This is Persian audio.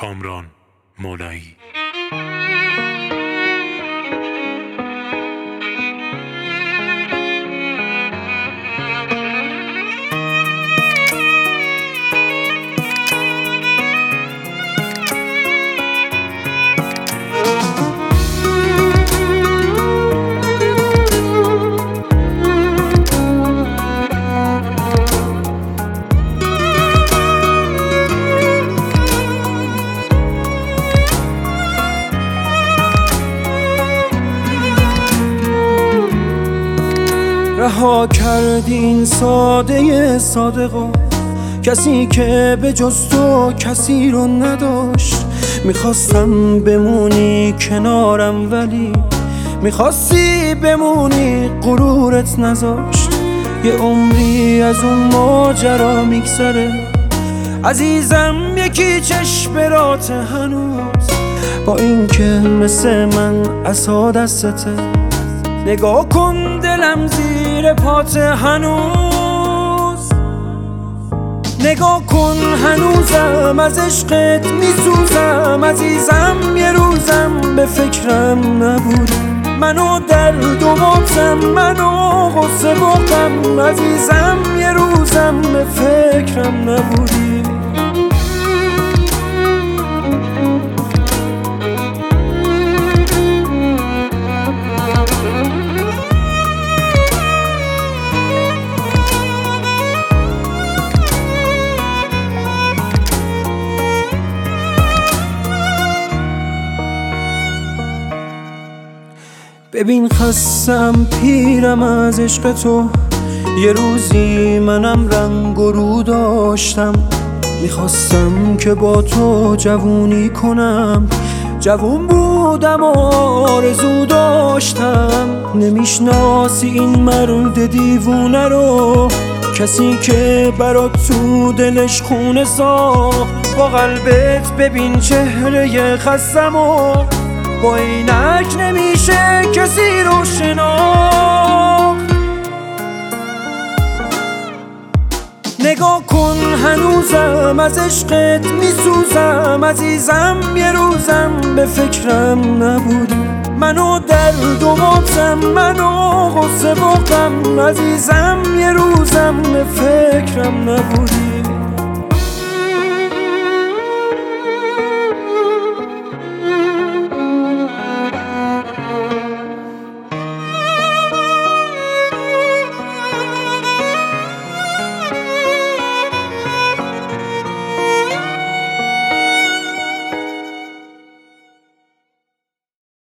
کامران مولایی. رها کردی این ساده صادقو، کسی که به جز تو کسی رو نداشت. میخواستم بمونی کنارم ولی میخواستی بمونی، غرورت نذاشت. یه عمری از اون ماجرا میگذره عزیزم، یکی چشمرات هنوز با اینکه مثل من عصا دستته. نگاه کن دلم زیر پات هنوز، نگاه کن هنوزم از عشقت میسوزم. عزیزم یه روزم به فکرم نبودی، منو درد و بغزم، منو غصه بغزم. عزیزم یه روزم به فکرم نبودی. ببین خستم پیرم از عشق تو، یه روزی منم رنگ و رو داشتم. میخواستم که با تو جوونی کنم، جوون بودم و آرزو داشتم. نمیشناسی این مرد دیوونه رو، کسی که برات تو دلش خونه ساخت. با قلبت ببین چهره خستم و با اینک نمیشه کسی رو شناخت. نگاه کن هنوزم از عشقت میسوزم. عزیزم یه روزم به فکرم نبودی، منو درد و بغزم، منو غصه بغزم. عزیزم یه روزم به فکرم نبودی.